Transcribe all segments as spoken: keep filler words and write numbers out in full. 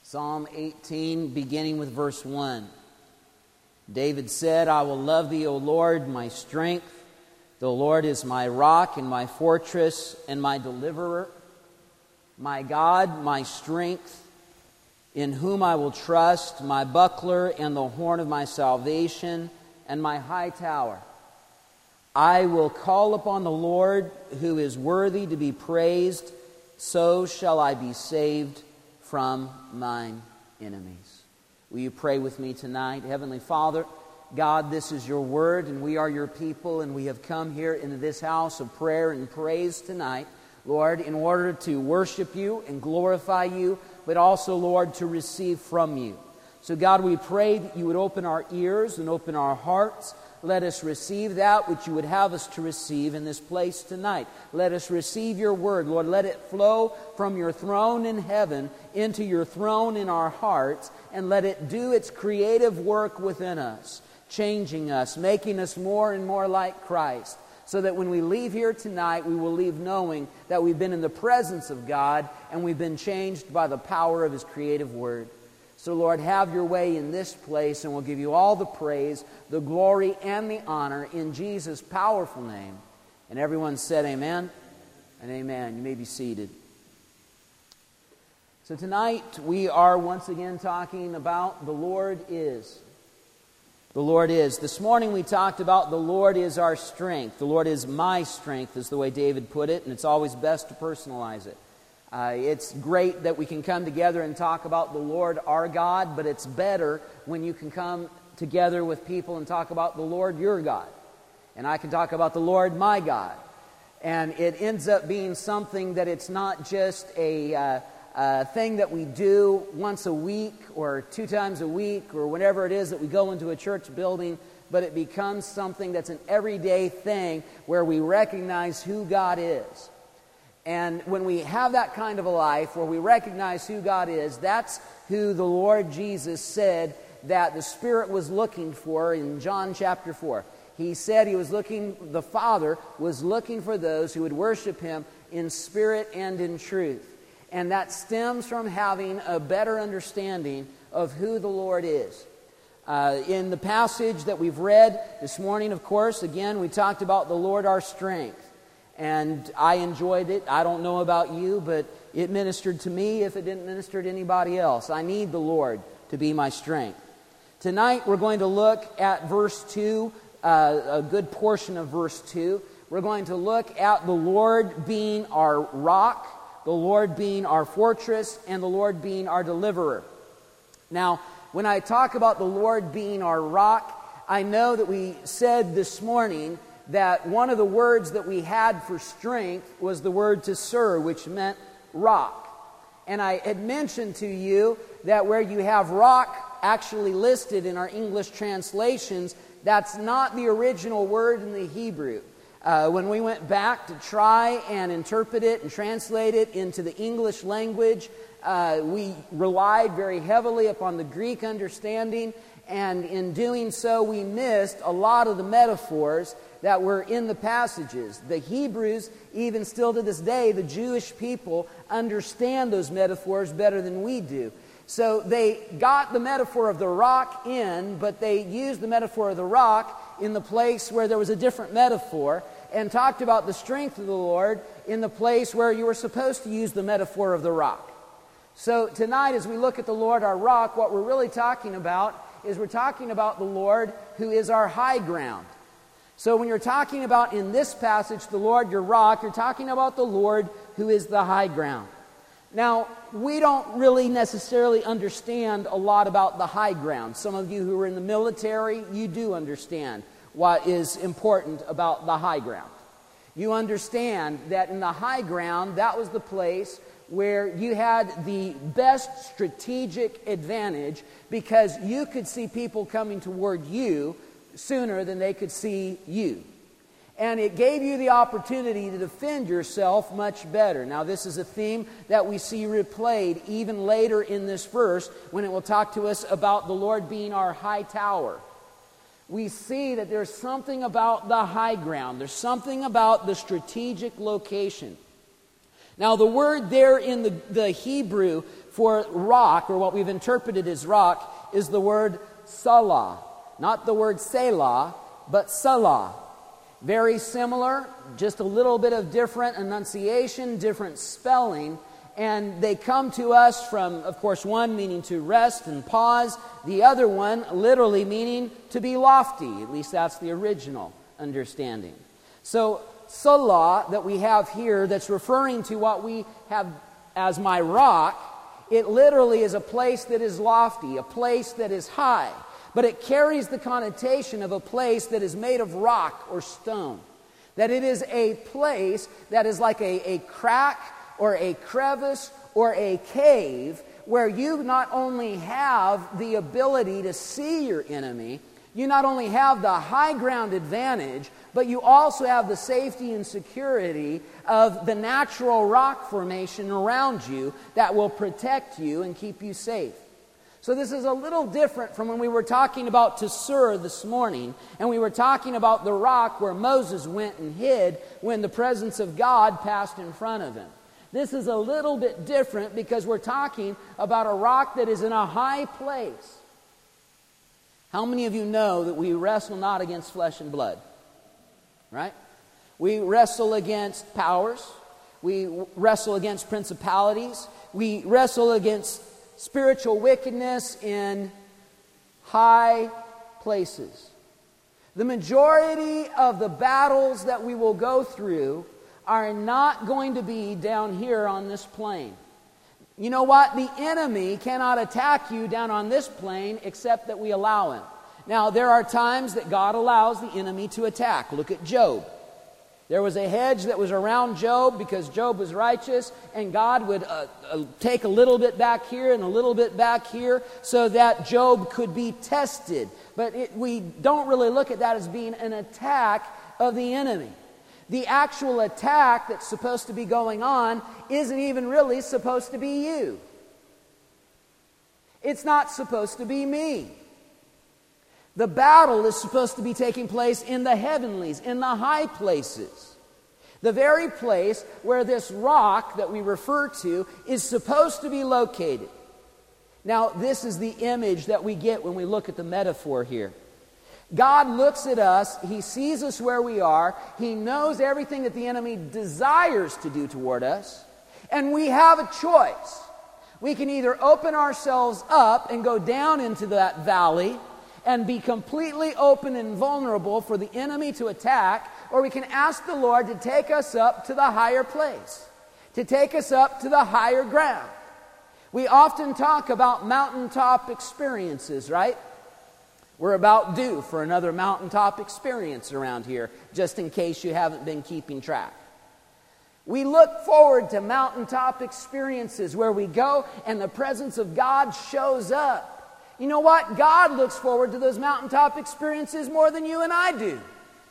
Psalm eighteen, beginning with verse one. David said, I will love thee, O Lord, my strength. The Lord is my rock and my fortress and my deliverer. My God, my strength, in whom I will trust, my buckler and the horn of my salvation and my high tower. I will call upon the Lord, who is worthy to be praised. So shall I be saved from mine enemies. Will you pray with me tonight? Heavenly Father, God, this is your word, and we are your people, and we have come here into this house of prayer and praise tonight, Lord, in order to worship you and glorify you, but also, Lord, to receive from you. So, God, we pray that you would open our ears and open our hearts. Let us receive that which you would have us to receive in this place tonight. Let us receive your word. Lord, let it flow from your throne in heaven into your throne in our hearts, and let it do its creative work within us, changing us, making us more and more like Christ, so that when we leave here tonight, we will leave knowing that we've been in the presence of God and we've been changed by the power of his creative word. So, Lord, have your way in this place, and we'll give you all the praise, the glory, and the honor in Jesus' powerful name. And everyone said amen and amen. You may be seated. So tonight we are once again talking about the Lord is. The Lord is. This morning we talked about the Lord is our strength. The Lord is my strength is the way David put it, and it's always best to personalize it. Uh, it's great that we can come together and talk about the Lord our God, but it's better when you can come together with people and talk about the Lord your God. And I can talk about the Lord my God. And it ends up being something that it's not just a, uh, a thing that we do once a week or two times a week or whenever it is that we go into a church building, but it becomes something that's an everyday thing where we recognize who God is. And when we have that kind of a life where we recognize who God is, that's who the Lord Jesus said that the Spirit was looking for in John chapter four. He said he was looking, the Father was looking for those who would worship him in spirit and in truth. And that stems from having a better understanding of who the Lord is. Uh, in the passage that we've read this morning, of course, again, we talked about the Lord our strength. And I enjoyed it. I don't know about you, but it ministered to me if it didn't minister to anybody else. I need the Lord to be my strength. Tonight we're going to look at verse two, uh, a good portion of verse two. We're going to look at the Lord being our rock, the Lord being our fortress, and the Lord being our deliverer. Now, when I talk about the Lord being our rock, I know that we said this morning that one of the words that we had for strength was the word tesur, which meant rock. And I had mentioned to you that where you have rock actually listed in our English translations, that's not the original word in the Hebrew. Uh, when we went back to try and interpret it and translate it into the English language, uh, we relied very heavily upon the Greek understanding, and in doing so, we missed a lot of the metaphors that were in the passages. The Hebrews, even still to this day, the Jewish people, understand those metaphors better than we do. So they got the metaphor of the rock in, but they used the metaphor of the rock in the place where there was a different metaphor, and talked about the strength of the Lord in the place where you were supposed to use the metaphor of the rock. So tonight, as we look at the Lord our rock, what we're really talking about is we're talking about the Lord who is our high ground. So when you're talking about in this passage, the Lord your rock, you're talking about the Lord who is the high ground. Now, we don't really necessarily understand a lot about the high ground. Some of you who are in the military, you do understand what is important about the high ground. You understand that in the high ground, that was the place where you had the best strategic advantage because you could see people coming toward you sooner than they could see you. And it gave you the opportunity to defend yourself much better. Now, this is a theme that we see replayed even later in this verse when it will talk to us about the Lord being our high tower. We see that there's something about the high ground. There's something about the strategic location. Now, the word there in the, the Hebrew for rock, or what we've interpreted as rock, is the word salah. Not the word selah, but salah. Very similar, just a little bit of different enunciation, different spelling. And they come to us from, of course, one meaning to rest and pause. The other one literally meaning to be lofty. At least that's the original understanding. So, salah that we have here that's referring to what we have as my rock, it literally is a place that is lofty, a place that is high. But it carries the connotation of a place that is made of rock or stone. That it is a place that is like a, a crack or a crevice or a cave where you not only have the ability to see your enemy, you not only have the high ground advantage, but you also have the safety and security of the natural rock formation around you that will protect you and keep you safe. So this is a little different from when we were talking about Tessur this morning, and we were talking about the rock where Moses went and hid when the presence of God passed in front of him. This is a little bit different because we're talking about a rock that is in a high place. How many of you know that we wrestle not against flesh and blood? Right? We wrestle against powers. We wrestle against principalities. We wrestle against spiritual wickedness in high places. The majority of the battles that we will go through are not going to be down here on this plane. You know what? The enemy cannot attack you down on this plane except that we allow him. Now, there are times that God allows the enemy to attack. Look at Job. There was a hedge that was around Job because Job was righteous, and God would uh, uh, take a little bit back here and a little bit back here so that Job could be tested. But it, we don't really look at that as being an attack of the enemy. The actual attack that's supposed to be going on isn't even really supposed to be you. It's not supposed to be me. The battle is supposed to be taking place in the heavenlies, in the high places. The very place where this rock that we refer to is supposed to be located. Now, this is the image that we get when we look at the metaphor here. God looks at us, He sees us where we are, He knows everything that the enemy desires to do toward us, and we have a choice. We can either open ourselves up and go down into that valley and be completely open and vulnerable for the enemy to attack, or we can ask the Lord to take us up to the higher place, to take us up to the higher ground. We often talk about mountaintop experiences, right? We're about due for another mountaintop experience around here, just in case you haven't been keeping track. We look forward to mountaintop experiences where we go and the presence of God shows up. You know what? God looks forward to those mountaintop experiences more than you and I do.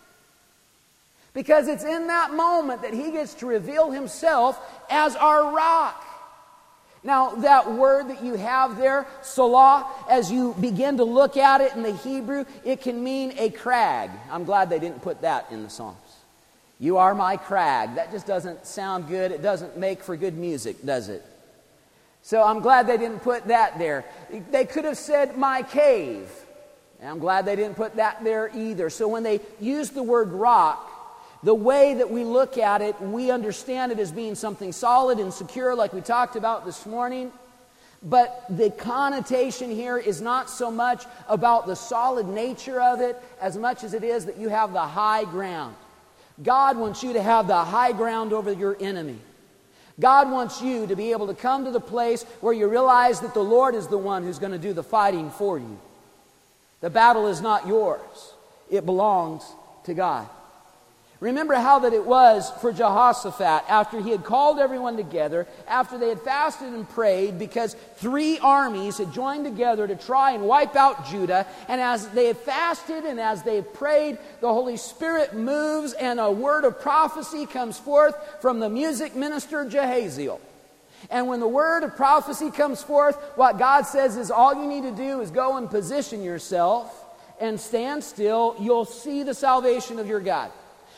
Because it's in that moment that He gets to reveal Himself as our rock. Now, that word that you have there, salah, as you begin to look at it in the Hebrew, it can mean a crag. I'm glad they didn't put that in the Psalms. You are my crag. That just doesn't sound good. It doesn't make for good music, does it? So I'm glad they didn't put that there. They could have said my cave. And I'm glad they didn't put that there either. So when they use the word rock, the way that we look at it, we understand it as being something solid and secure like we talked about this morning. But the connotation here is not so much about the solid nature of it as much as it is that you have the high ground. God wants you to have the high ground over your enemy. God wants you to be able to come to the place where you realize that the Lord is the one who's going to do the fighting for you. The battle is not yours. It belongs to God. Remember how that it was for Jehoshaphat after he had called everyone together, after they had fasted and prayed because three armies had joined together to try and wipe out Judah. And as they had fasted and as they had prayed, the Holy Spirit moves and a word of prophecy comes forth from the music minister Jehaziel. And when the word of prophecy comes forth, what God says is all you need to do is go and position yourself and stand still. You'll see the salvation of your God.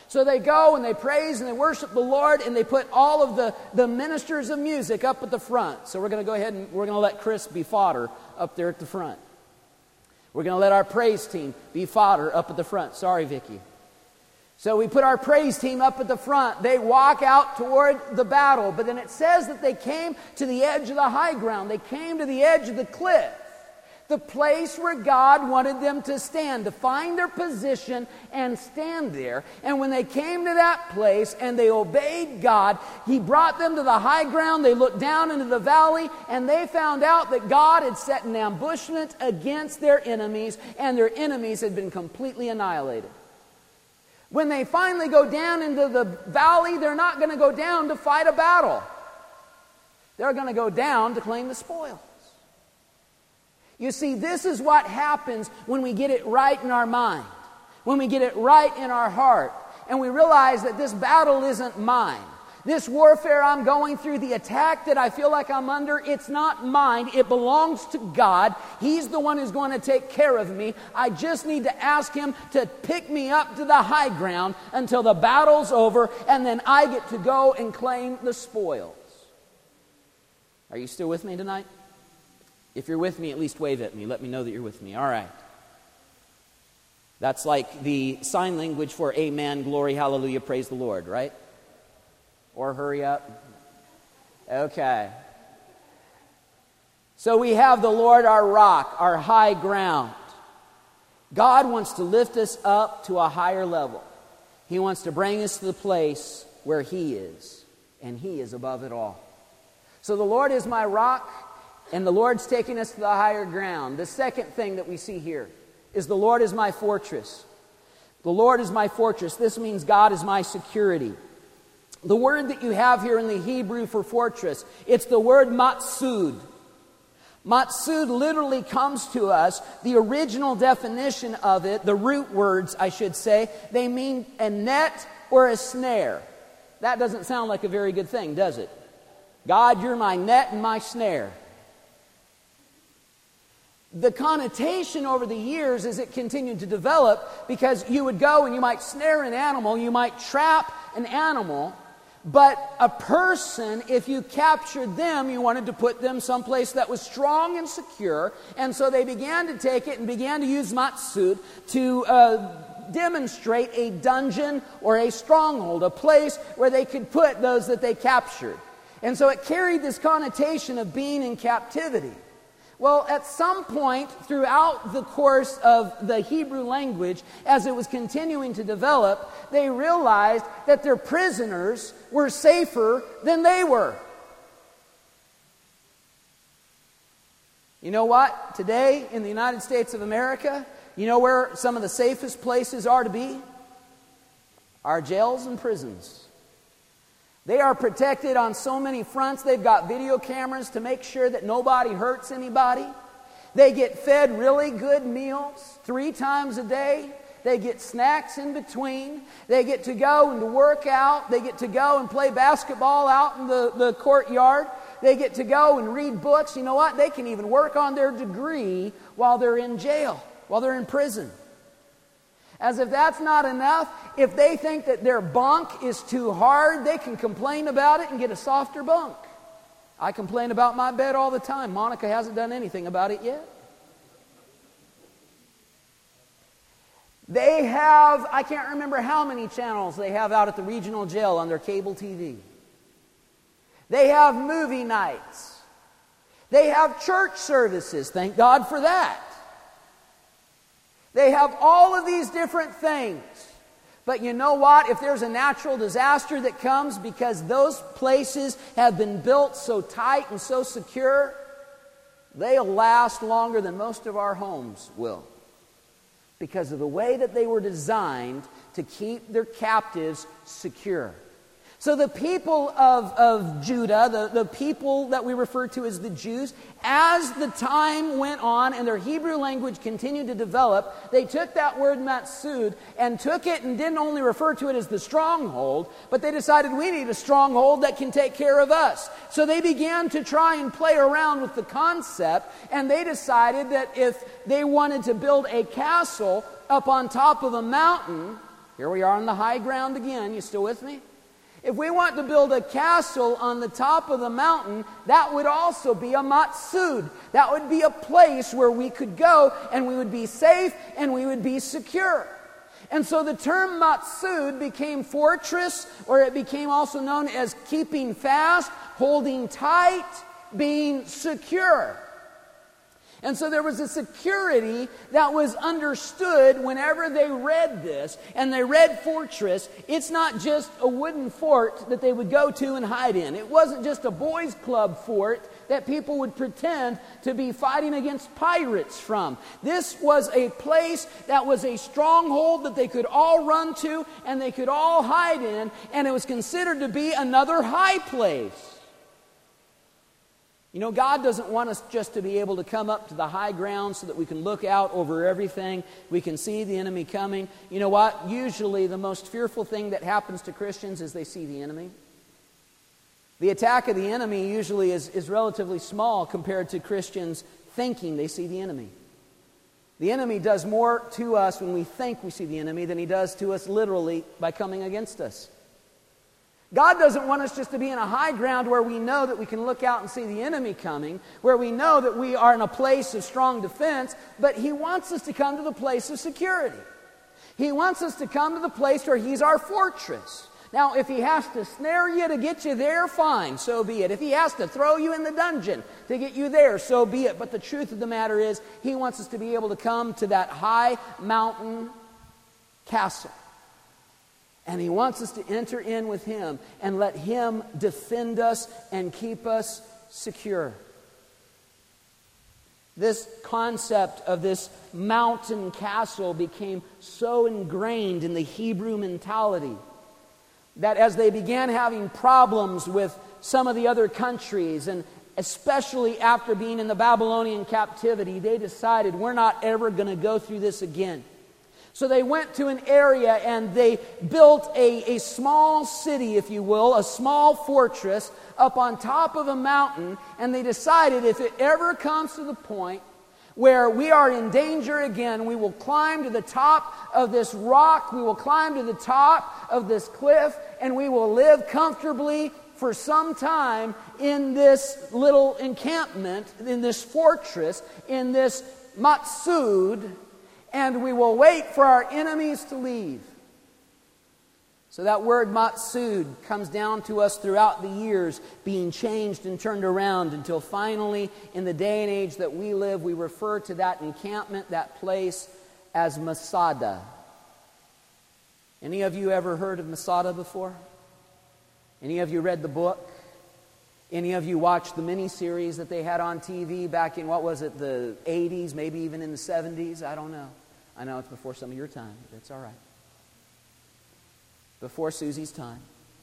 So they go and they praise and they worship the Lord, and they put all of the, the ministers of music up at the front. So we're going to go ahead and we're going to let Chris be fodder up there at the front. We're going to let our praise team be fodder up at the front. Sorry, Vicki. So we put our praise team up at the front. They walk out toward the battle. But then it says that they came to the edge of the high ground. They came to the edge of the cliff. The place where God wanted them to stand, to find their position and stand there. And when they came to that place and they obeyed God, He brought them to the high ground. They looked down into the valley, and they found out that God had set an ambushment against their enemies, and their enemies had been completely annihilated. When they finally go down into the valley, they're not going to go down to fight a battle. They're going to go down to claim the spoils. You see, this is what happens when we get it right in our mind, when we get it right in our heart, and we realize that this battle isn't mine. This warfare I'm going through, the attack that I feel like I'm under, it's not mine. It belongs to God. He's the one who's going to take care of me. I just need to ask Him to pick me up to the high ground until the battle's over, and then I get to go and claim the spoils. Are you still with me tonight? If you're with me, at least wave at me. Let me know that you're with me. All right. That's like the sign language for amen, glory, hallelujah, praise the Lord, right? Or hurry up. Okay. So we have the Lord our rock, our high ground. God wants to lift us up to a higher level. He wants to bring us to the place where He is, and He is above it all. So the Lord is my rock, and the Lord's taking us to the higher ground. The second thing that we see here is the Lord is my fortress. The Lord is my fortress. This means God is my security. The word that you have here in the Hebrew for fortress, it's the word matsud. Matsud literally comes to us, the original definition of it, the root words, I should say, they mean a net or a snare. That doesn't sound like a very good thing, does it? God, you're my net and my snare. The connotation over the years as it continued to develop, because you would go and you might snare an animal, you might trap an animal, but a person, if you captured them, you wanted to put them someplace that was strong and secure, and so they began to take it and began to use matsud to uh, demonstrate a dungeon or a stronghold, a place where they could put those that they captured. And so it carried this connotation of being in captivity. Well, at some point throughout the course of the Hebrew language, as it was continuing to develop, they realized that their prisoners were safer than they were. You know what? Today in the United States of America, you know where some of the safest places are to be? Our jails and prisons. They are protected on so many fronts. They've got video cameras to make sure that nobody hurts anybody. They get fed really good meals three times a day. They get snacks in between. They get to go and to work out. They get to go and play basketball out in the, the courtyard. They get to go and read books. You know what? They can even work on their degree while they're in jail, while they're in prison. As if that's not enough, if they think that their bunk is too hard, they can complain about it and get a softer bunk. I complain about my bed all the time. Monica hasn't done anything about it yet. They have, I can't remember how many channels they have out at the regional jail on their cable T V. They have movie nights. They have church services. Thank God for that. They have all of these different things. But you know what? If there's a natural disaster that comes because those places have been built so tight and so secure, they'll last longer than most of our homes will. Because of the way that they were designed to keep their captives secure. So the people of, of Judah, the, the people that we refer to as the Jews, as the time went on and their Hebrew language continued to develop, they took that word matsud and took it and didn't only refer to it as the stronghold, but they decided we need a stronghold that can take care of us. So they began to try and play around with the concept, and they decided that if they wanted to build a castle up on top of a mountain, here we are on the high ground again. You still with me? If we want to build a castle on the top of the mountain, that would also be a matsud. That would be a place where we could go and we would be safe and we would be secure. And so the term matsud became fortress, or it became also known as keeping fast, holding tight, being secure. And so there was a security that was understood whenever they read this, and they read fortress. It's not just a wooden fort that they would go to and hide in. It wasn't just a boys' club fort that people would pretend to be fighting against pirates from. This was a place that was a stronghold that they could all run to and they could all hide in, and it was considered to be another high place. You know, God doesn't want us just to be able to come up to the high ground so that we can look out over everything. We can see the enemy coming. You know what? Usually the most fearful thing that happens to Christians is they see the enemy. The attack of the enemy usually is, is relatively small compared to Christians thinking they see the enemy. The enemy does more to us when we think we see the enemy than he does to us literally by coming against us. God doesn't want us just to be in a high ground where we know that we can look out and see the enemy coming, where we know that we are in a place of strong defense, but He wants us to come to the place of security. He wants us to come to the place where He's our fortress. Now, if He has to snare you to get you there, fine, so be it. If He has to throw you in the dungeon to get you there, so be it. But the truth of the matter is, He wants us to be able to come to that high mountain castle. And He wants us to enter in with Him and let Him defend us and keep us secure. This concept of this mountain castle became so ingrained in the Hebrew mentality that as they began having problems with some of the other countries, and especially after being in the Babylonian captivity, they decided, we're not ever going to go through this again. So they went to an area and they built a, a small city, if you will, a small fortress up on top of a mountain, and they decided if it ever comes to the point where we are in danger again, we will climb to the top of this rock, we will climb to the top of this cliff, and we will live comfortably for some time in this little encampment, in this fortress, in this matsud, and we will wait for our enemies to leave. So that word matsud comes down to us throughout the years, being changed and turned around until finally, in the day and age that we live, we refer to that encampment, that place, as Masada. Any of you ever heard of Masada before? Any of you read the book? Any of you watched the miniseries that they had on T V back in, what was it, the eighties, maybe even in the seventies? I don't know. I know it's before some of your time, but that's all right. Before Susie's time.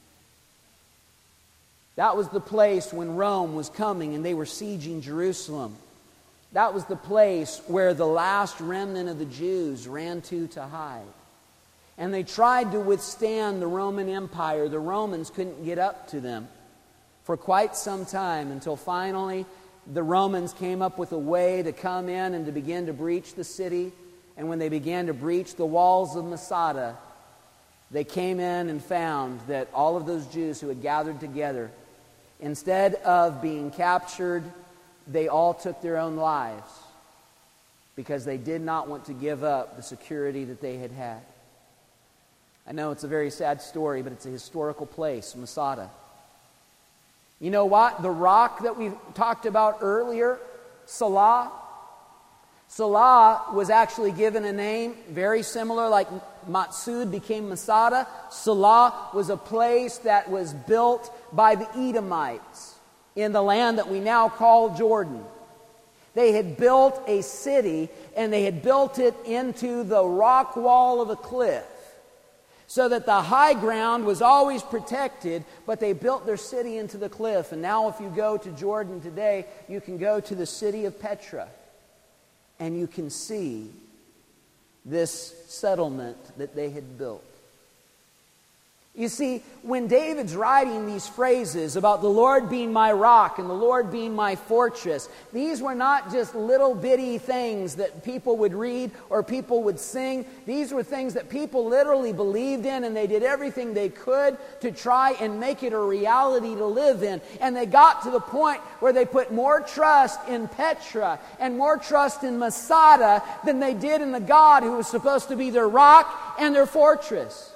That was the place when Rome was coming and they were sieging Jerusalem. That was the place where the last remnant of the Jews ran to to hide. And they tried to withstand the Roman Empire. The Romans couldn't get up to them for quite some time, until finally the Romans came up with a way to come in and to begin to breach the city. And when they began to breach the walls of Masada, they came in and found that all of those Jews who had gathered together, instead of being captured, they all took their own lives because they did not want to give up the security that they had had. I know it's a very sad story, but it's a historical place, Masada. You know what? The rock that we talked about earlier, Salah, Salah was actually given a name very similar, like Matsud became Masada. Salah was a place that was built by the Edomites in the land that we now call Jordan. They had built a city, and they had built it into the rock wall of a cliff, so that the high ground was always protected, but they built their city into the cliff. And now if you go to Jordan today, you can go to the city of Petra, and you can see this settlement that they had built. You see, when David's writing these phrases about the Lord being my rock and the Lord being my fortress, these were not just little bitty things that people would read or people would sing. These were things that people literally believed in, and they did everything they could to try and make it a reality to live in. And they got to the point where they put more trust in Petra and more trust in Masada than they did in the God who was supposed to be their rock and their fortress.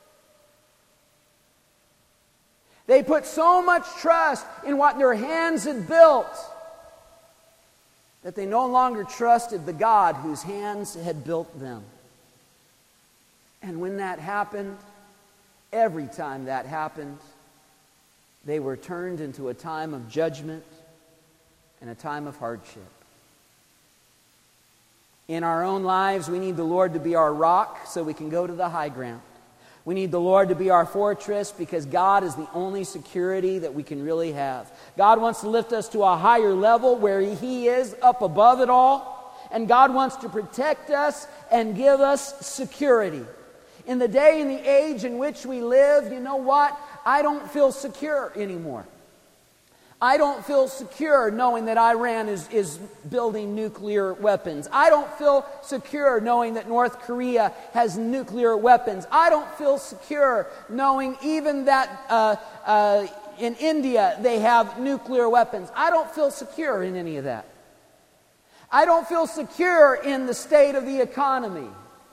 They put so much trust in what their hands had built that they no longer trusted the God whose hands had built them. And when that happened, every time that happened, they were turned into a time of judgment and a time of hardship. In our own lives, we need the Lord to be our rock so we can go to the high ground. We need the Lord to be our fortress because God is the only security that we can really have. God wants to lift us to a higher level where He is up above it all. And God wants to protect us and give us security. In the day and the age in which we live, you know what? I don't feel secure anymore. I don't feel secure knowing that Iran is, is building nuclear weapons. I don't feel secure knowing that North Korea has nuclear weapons. I don't feel secure knowing even that uh, uh, in India they have nuclear weapons. I don't feel secure in any of that. I don't feel secure in the state of the economy.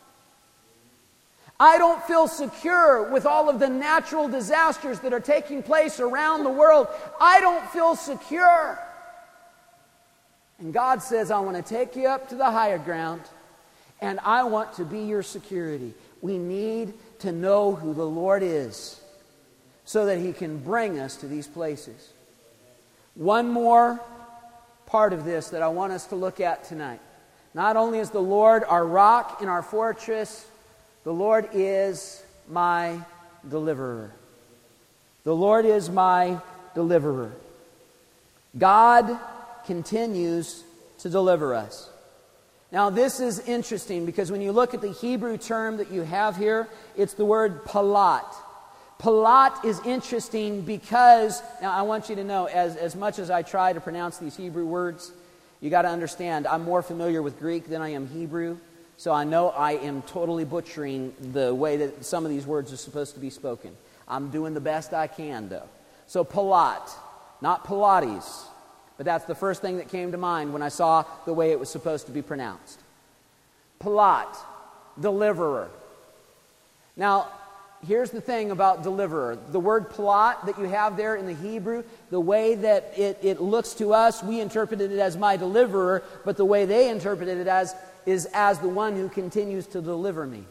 I don't feel secure with all of the natural disasters that are taking place around the world. I don't feel secure. And God says, I want to take you up to the higher ground, and I want to be your security. We need to know who the Lord is so that He can bring us to these places. One more part of this that I want us to look at tonight. Not only is the Lord our rock and our fortress, the Lord is my deliverer. The Lord is my deliverer. God continues to deliver us. Now this is interesting because when you look at the Hebrew term that you have here, it's the word palat. Palat is interesting because, now I want you to know, as, as much as I try to pronounce these Hebrew words, you got to understand, I'm more familiar with Greek than I am Hebrew. So I know I am totally butchering the way that some of these words are supposed to be spoken. I'm doing the best I can, though. So palat, not Pilates, but that's the first thing that came to mind when I saw the way it was supposed to be pronounced. Palat, deliverer. Now, here's the thing about deliverer. The word palat that you have there in the Hebrew, the way that it, it looks to us, we interpreted it as my deliverer, but the way they interpreted it as is as the one who continues to deliver me.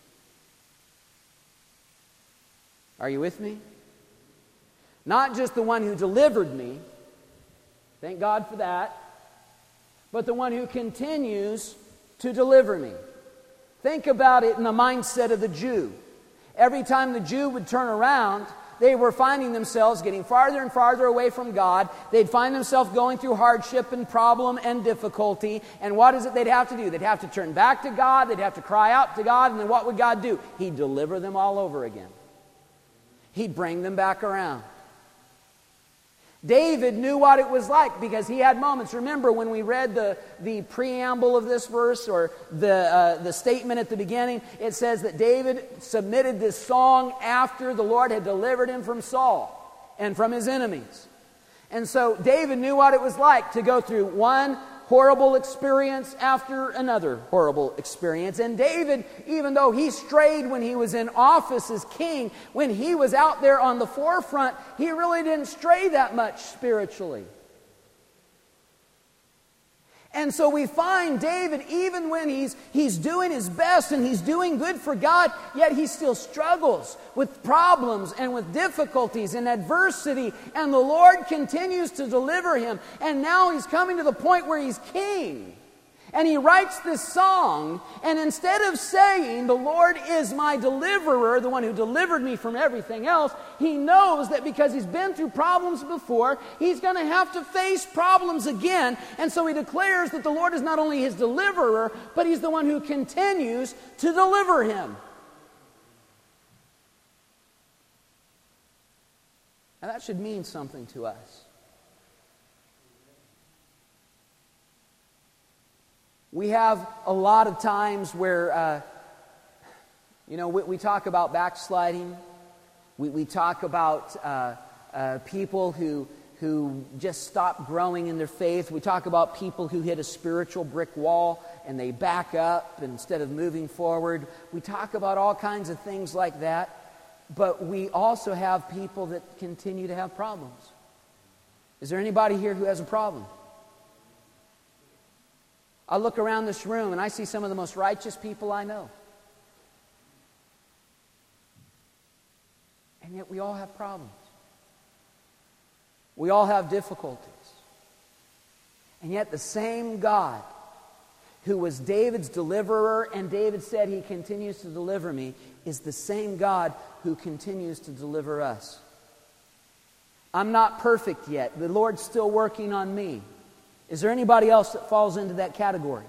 Are you with me? Not just the one who delivered me, thank God for that, but the one who continues to deliver me. Think about it in the mindset of the Jew. Every time the Jew would turn around, they were finding themselves getting farther and farther away from God. They'd find themselves going through hardship and problem and difficulty. And what is it they'd have to do? They'd have to turn back to God. They'd have to cry out to God. And then what would God do? He'd deliver them all over again. He'd bring them back around. David knew what it was like because he had moments. Remember when we read the, the preamble of this verse or the, uh, the statement at the beginning, it says that David submitted this song after the Lord had delivered him from Saul and from his enemies. And so David knew what it was like to go through one horrible experience after another horrible experience. And David, even though he strayed when he was in office as king, when he was out there on the forefront, he really didn't stray that much spiritually. And so we find David, even when he's, he's doing his best and he's doing good for God, yet he still struggles with problems and with difficulties and adversity. And the Lord continues to deliver him. And now he's coming to the point where he's king. And he writes this song, and instead of saying, the Lord is my deliverer, the one who delivered me from everything else, he knows that because he's been through problems before, he's going to have to face problems again. And so he declares that the Lord is not only his deliverer, but he's the one who continues to deliver him. And that should mean something to us. We have a lot of times where, uh, you know, we, we talk about backsliding. We, we talk about uh, uh, people who, who just stop growing in their faith. We talk about people who hit a spiritual brick wall and they back up instead of moving forward. We talk about all kinds of things like that. But we also have people that continue to have problems. Is there anybody here who has a problem? I look around this room and I see some of the most righteous people I know. And yet we all have problems. We all have difficulties. And yet the same God who was David's deliverer, and David said, He continues to deliver me, is the same God who continues to deliver us. I'm not perfect yet. The Lord's still working on me. Is there anybody else that falls into that category?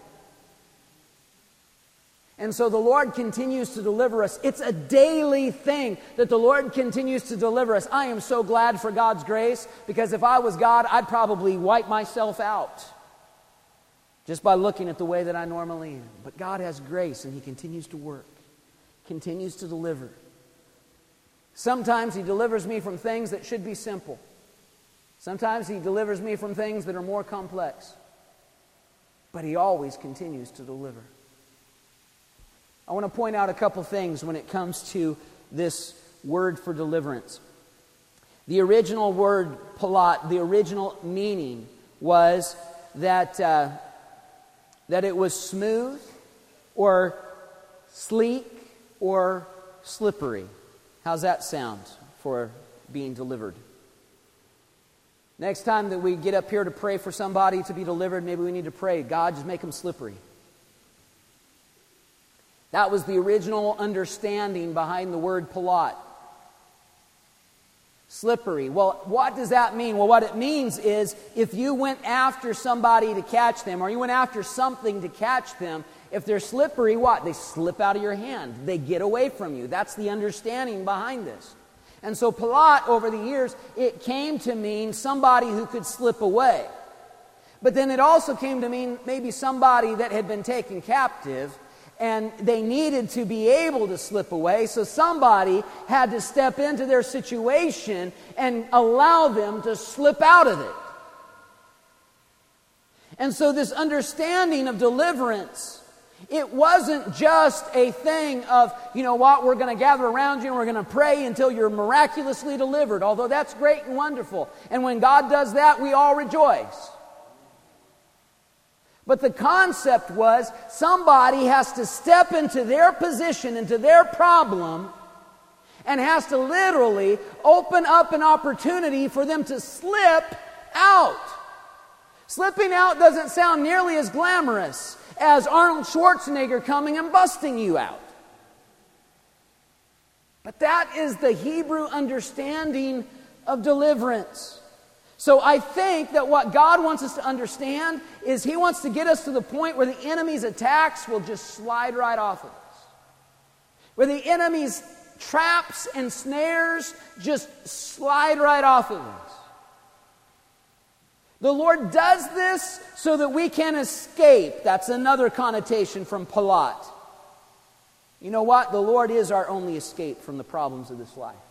And so the Lord continues to deliver us. It's a daily thing that the Lord continues to deliver us. I am so glad for God's grace, because if I was God, I'd probably wipe myself out just by looking at the way that I normally am. But God has grace, and He continues to work, continues to deliver. Sometimes He delivers me from things that should be simple. Sometimes He delivers me from things that are more complex. But He always continues to deliver. I want to point out a couple things when it comes to this word for deliverance. The original word, palat, the original meaning was that, uh, that it was smooth or sleek or slippery. How's that sound for being delivered? Next time that we get up here to pray for somebody to be delivered, maybe we need to pray, God, just make them slippery. That was the original understanding behind the word palat. Slippery. Well, what does that mean? Well, what it means is if you went after somebody to catch them, or you went after something to catch them, if they're slippery, what? They slip out of your hand. They get away from you. That's the understanding behind this. And so palat, over the years, it came to mean somebody who could slip away. But then it also came to mean maybe somebody that had been taken captive, and they needed to be able to slip away, so somebody had to step into their situation and allow them to slip out of it. And so this understanding of deliverance, it wasn't just a thing of, you know what, we're going to gather around you and we're going to pray until you're miraculously delivered, although that's great and wonderful. And when God does that, we all rejoice. But the concept was somebody has to step into their position, into their problem, and has to literally open up an opportunity for them to slip out. Slipping out doesn't sound nearly as glamorous as Arnold Schwarzenegger coming and busting you out. But that is the Hebrew understanding of deliverance. So I think that what God wants us to understand is He wants to get us to the point where the enemy's attacks will just slide right off of us. Where the enemy's traps and snares just slide right off of us. The Lord does this so that we can escape. That's another connotation from palat. You know what? The Lord is our only escape from the problems of this life.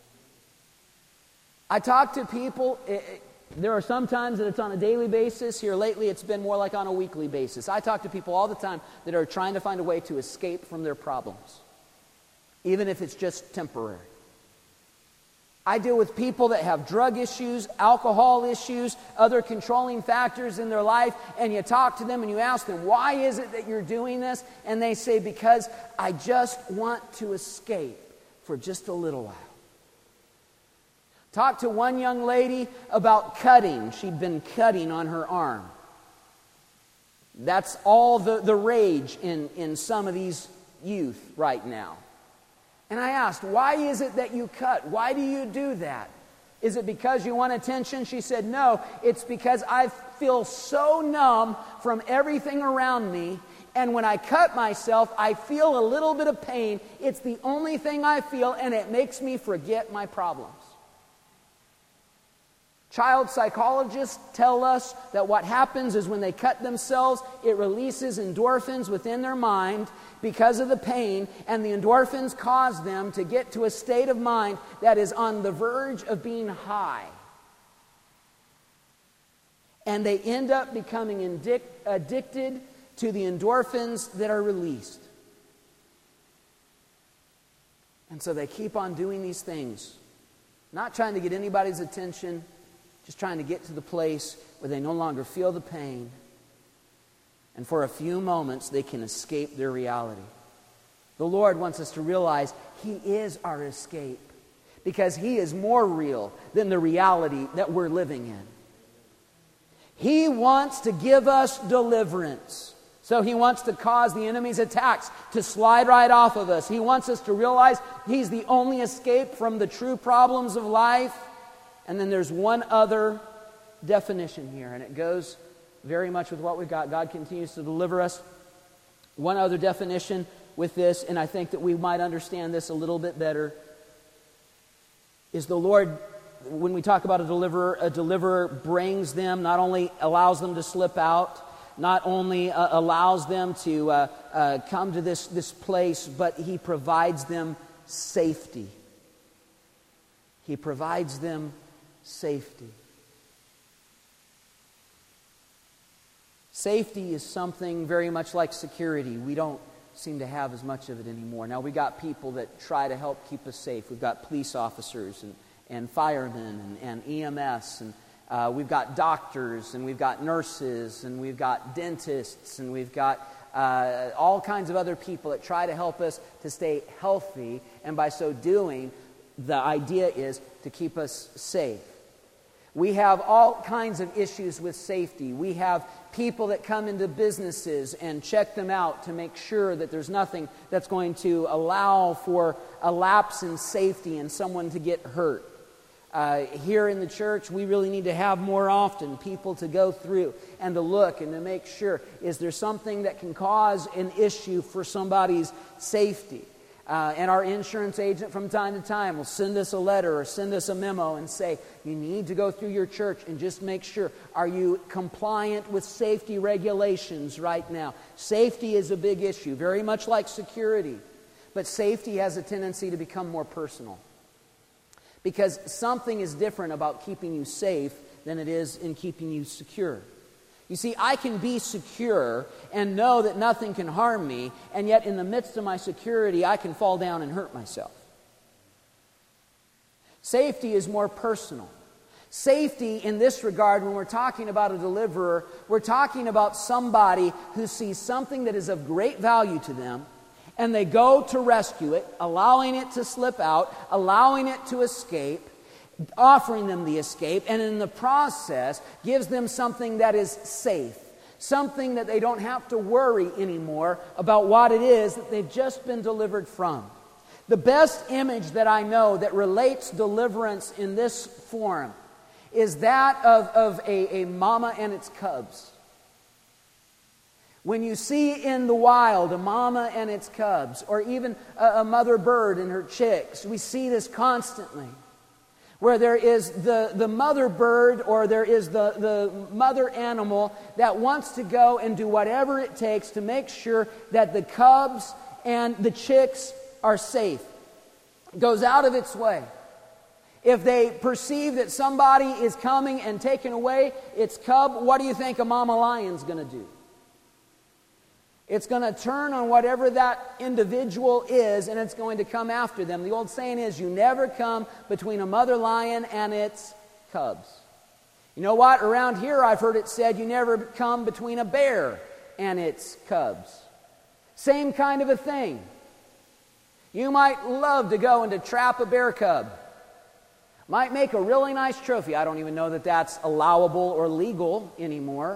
I talk to people, it, it, there are some times that it's on a daily basis. Here lately it's been more like on a weekly basis. I talk to people all the time that are trying to find a way to escape from their problems, even if it's just temporary. I deal with people that have drug issues, alcohol issues, other controlling factors in their life, and you talk to them and you ask them, why is it that you're doing this? And they say, because I just want to escape for just a little while. Talked to one young lady about cutting. She'd been cutting on her arm. That's all the, the rage in, in some of these youth right now. And I asked, why is it that you cut? Why do you do that? Is it because you want attention? She said, no, it's because I feel so numb from everything around me. And when I cut myself, I feel a little bit of pain. It's the only thing I feel, and it makes me forget my problems. Child psychologists tell us that what happens is when they cut themselves, it releases endorphins within their mind because of the pain, and the endorphins cause them to get to a state of mind that is on the verge of being high. And they end up becoming indic- addicted to the endorphins that are released. And so they keep on doing these things, not trying to get anybody's attention, just trying to get to the place where they no longer feel the pain. And for a few moments, they can escape their reality. The Lord wants us to realize He is our escape, because He is more real than the reality that we're living in. He wants to give us deliverance. So He wants to cause the enemy's attacks to slide right off of us. He wants us to realize He's the only escape from the true problems of life. And then there's one other definition here, and it goes very much with what we've got. God continues to deliver us. One other definition with this, and I think that we might understand this a little bit better, is the Lord, when we talk about a deliverer, a deliverer brings them, not only allows them to slip out, not only uh, allows them to uh, uh, come to this, this place, but He provides them safety. He provides them safety. Safety is something very much like security. We don't seem to have as much of it anymore. Now, we got people that try to help keep us safe. We've got police officers and, and firemen and, and E M S, and uh, we've got doctors, and we've got nurses, and we've got dentists, and we've got uh, all kinds of other people that try to help us to stay healthy, and by so doing, the idea is to keep us safe. We have all kinds of issues with safety. We have people that come into businesses and check them out to make sure that there's nothing that's going to allow for a lapse in safety and someone to get hurt. Uh, here in the church, we really need to have more often people to go through and to look and to make sure, is there something that can cause an issue for somebody's safety? Uh, and our insurance agent from time to time will send us a letter or send us a memo and say, you need to go through your church and just make sure, are you compliant with safety regulations right now? Safety is a big issue, very much like security. But safety has a tendency to become more personal, because something is different about keeping you safe than it is in keeping you secure. You see, I can be secure and know that nothing can harm me, and yet in the midst of my security, I can fall down and hurt myself. Safety is more personal. Safety in this regard, when we're talking about a deliverer, we're talking about somebody who sees something that is of great value to them, and they go to rescue it, allowing it to slip out, allowing it to escape, offering them the escape, and in the process gives them something that is safe, something that they don't have to worry anymore about what it is that they've just been delivered from. The best image that I know that relates deliverance in this form is that of, of a, a mama and its cubs. When you see in the wild a mama and its cubs, or even a, a mother bird and her chicks, we see this constantly, where there is the, the mother bird, or there is the, the mother animal that wants to go and do whatever it takes to make sure that the cubs and the chicks are safe. It goes out of its way. If they perceive that somebody is coming and taking away its cub, what do you think a mama lion's going to do? It's going to turn on whatever that individual is, and it's going to come after them. The old saying is, you never come between a mother lion and its cubs. You know what? Around here I've heard it said, you never come between a bear and its cubs. Same kind of a thing. You might love to go and to trap a bear cub. Might make a really nice trophy. I don't even know that that's allowable or legal anymore.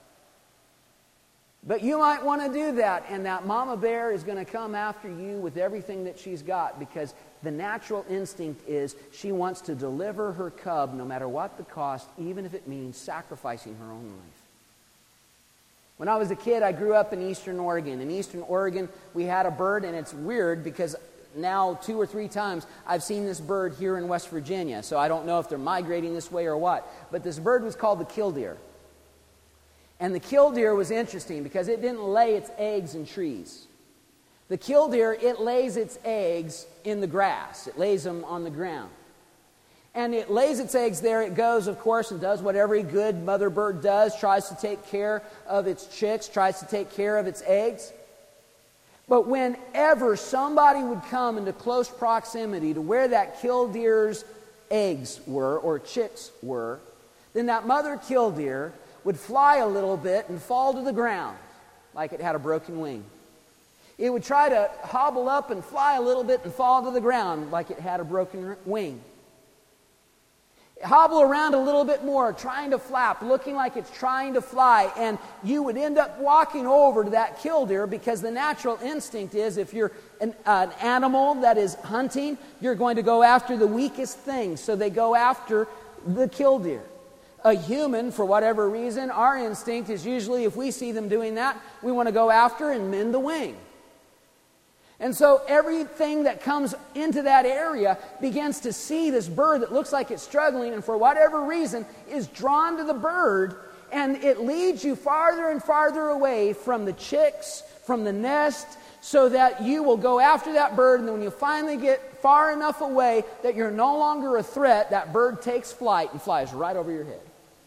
But you might want to do that, and that mama bear is going to come after you with everything that she's got, because the natural instinct is she wants to deliver her cub no matter what the cost, even if it means sacrificing her own life. When I was a kid, I grew up in Eastern Oregon. In Eastern Oregon, we had a bird, and it's weird because now two or three times I've seen this bird here in West Virginia, so I don't know if they're migrating this way or what. But this bird was called the killdeer. And the killdeer was interesting because it didn't lay its eggs in trees. The killdeer, it lays its eggs in the grass. It lays them on the ground. And it lays its eggs there. It goes, of course, and does what every good mother bird does, tries to take care of its chicks, tries to take care of its eggs. But whenever somebody would come into close proximity to where that killdeer's eggs were, or chicks were, then that mother killdeer would fly a little bit and fall to the ground like it had a broken wing. It would try to hobble up and fly a little bit and fall to the ground like it had a broken wing. Hobble around a little bit more, trying to flap, looking like it's trying to fly, and you would end up walking over to that killdeer because the natural instinct is if you're an, uh, an animal that is hunting, you're going to go after the weakest thing, so they go after the killdeer. A human, for whatever reason, our instinct is usually if we see them doing that, we want to go after and mend the wing. And so everything that comes into that area begins to see this bird that looks like it's struggling, and for whatever reason is drawn to the bird, and it leads you farther and farther away from the chicks, from the nest, so that you will go after that bird, and then when you finally get far enough away that you're no longer a threat, that bird takes flight and flies right over your head.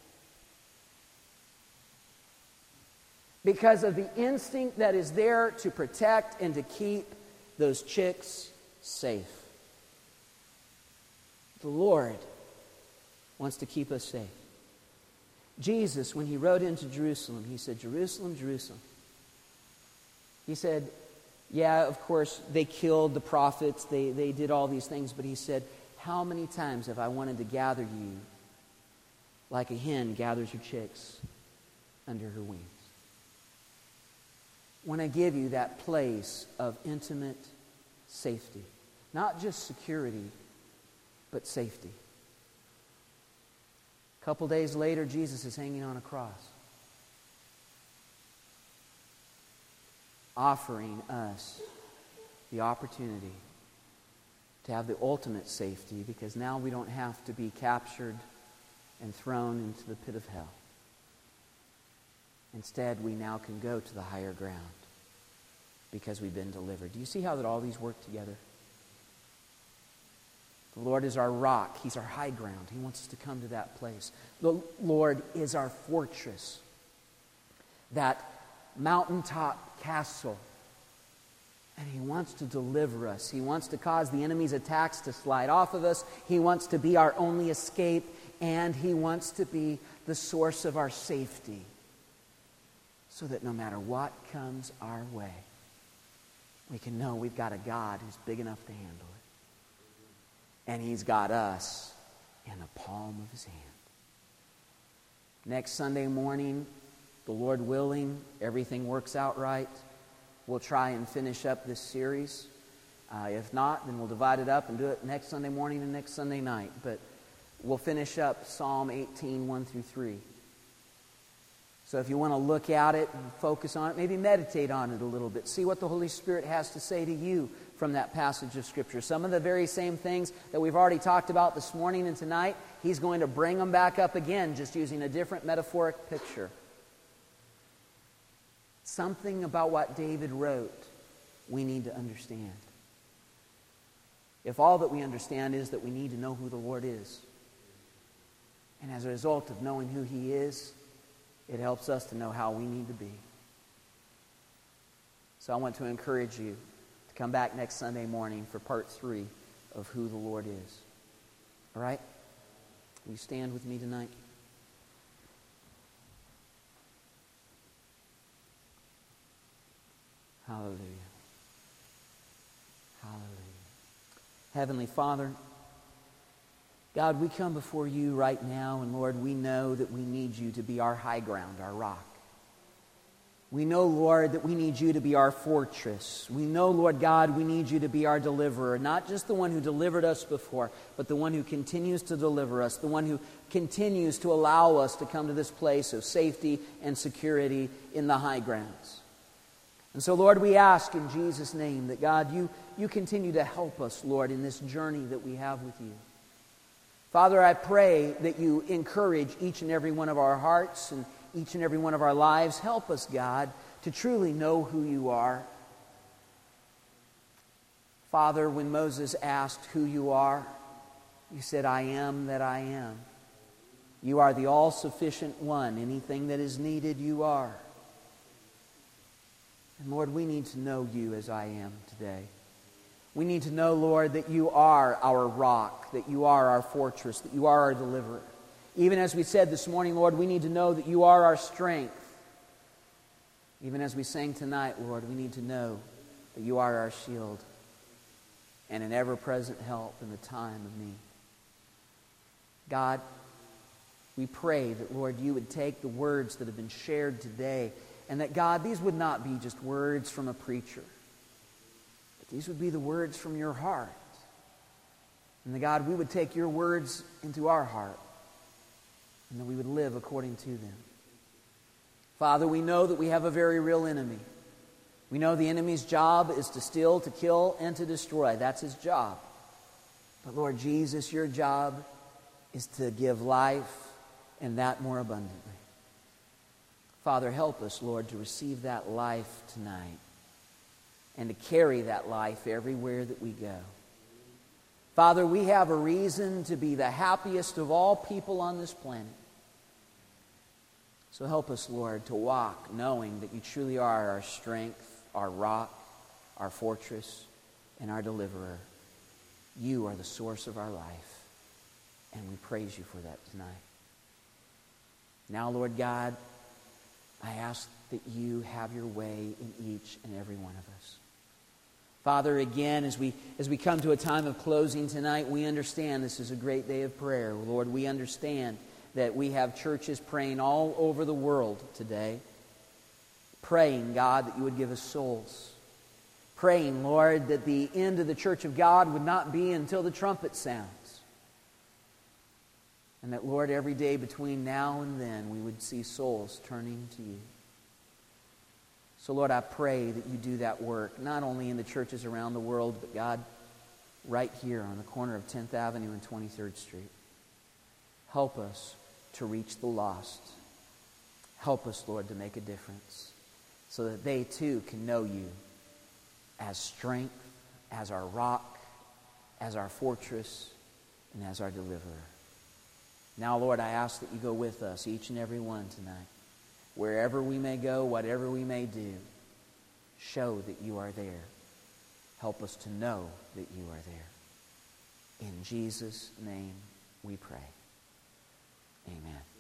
Because of the instinct that is there to protect and to keep those chicks safe. The Lord wants to keep us safe. Jesus, when he rode into Jerusalem, he said, Jerusalem, Jerusalem. He said, yeah, of course, they killed the prophets, they, they did all these things, but he said, how many times have I wanted to gather you like a hen gathers her chicks under her wings? When I give you that place of intimate safety. Not just security, but safety. A couple days later, Jesus is hanging on a cross, offering us the opportunity to have the ultimate safety, because now we don't have to be captured and thrown into the pit of hell. Instead, we now can go to the higher ground because we've been delivered. Do you see how that all these work together? The Lord is our rock. He's our high ground. He wants us to come to that place. The Lord is our fortress, that mountaintop castle. And he wants to deliver us. He wants to cause the enemy's attacks to slide off of us. He wants to be our only escape, and he wants to be the source of our safety, so that no matter what comes our way, we can know we've got a God who's big enough to handle it. And he's got us in the palm of his hand. Next Sunday morning, the Lord willing, everything works out right, we'll try and finish up this series. Uh, if not, then we'll divide it up and do it next Sunday morning and next Sunday night. But we'll finish up Psalm eighteen, one through three. So if you want to look at it and focus on it, maybe meditate on it a little bit. See what the Holy Spirit has to say to you from that passage of Scripture. Some of the very same things that we've already talked about this morning and tonight, he's going to bring them back up again, just using a different metaphoric picture. Something about what David wrote we need to understand. If all that we understand is that we need to know who the Lord is, and as a result of knowing who he is, it helps us to know how we need to be. So I want to encourage you to come back next Sunday morning for part three of who the Lord is. All right? Will you stand with me tonight? Hallelujah. Hallelujah. Heavenly Father, God, we come before you right now, and Lord, we know that we need you to be our high ground, our rock. We know, Lord, that we need you to be our fortress. We know, Lord God, we need you to be our deliverer, not just the one who delivered us before, but the one who continues to deliver us, the one who continues to allow us to come to this place of safety and security in the high grounds. And so, Lord, we ask in Jesus' name that, God, you, you continue to help us, Lord, in this journey that we have with you. Father, I pray that you encourage each and every one of our hearts and each and every one of our lives. Help us, God, to truly know who you are. Father, when Moses asked who you are, you said, I am that I am. You are the all-sufficient one. Anything that is needed, you are. And Lord, we need to know you as I am today. We need to know, Lord, that you are our rock, that you are our fortress, that you are our deliverer. Even as we said this morning, Lord, we need to know that you are our strength. Even as we sang tonight, Lord, we need to know that you are our shield and an ever-present help in the time of need. God, we pray that, Lord, you would take the words that have been shared today, and that, God, these would not be just words from a preacher, but these would be the words from your heart. And that, God, we would take your words into our heart, and that we would live according to them. Father, we know that we have a very real enemy. We know the enemy's job is to steal, to kill, and to destroy. That's his job. But Lord Jesus, your job is to give life, and that more abundantly. Father, help us, Lord, to receive that life tonight and to carry that life everywhere that we go. Father, we have a reason to be the happiest of all people on this planet. So help us, Lord, to walk knowing that you truly are our strength, our rock, our fortress, and our deliverer. You are the source of our life, and we praise you for that tonight. Now, Lord God, I ask that you have your way in each and every one of us. Father, again, as we as we come to a time of closing tonight, we understand this is a great day of prayer. Lord, we understand that we have churches praying all over the world today, praying, God, that you would give us souls. Praying, Lord, that the end of the church of God would not be until the trumpet sounds. And that, Lord, every day between now and then, we would see souls turning to you. So, Lord, I pray that you do that work, not only in the churches around the world, but, God, right here on the corner of tenth Avenue and twenty-third Street. Help us to reach the lost. Help us, Lord, to make a difference so that they, too, can know you as strength, as our rock, as our fortress, and as our deliverer. Now, Lord, I ask that you go with us, each and every one tonight. Wherever we may go, whatever we may do, show that you are there. Help us to know that you are there. In Jesus' name we pray. Amen.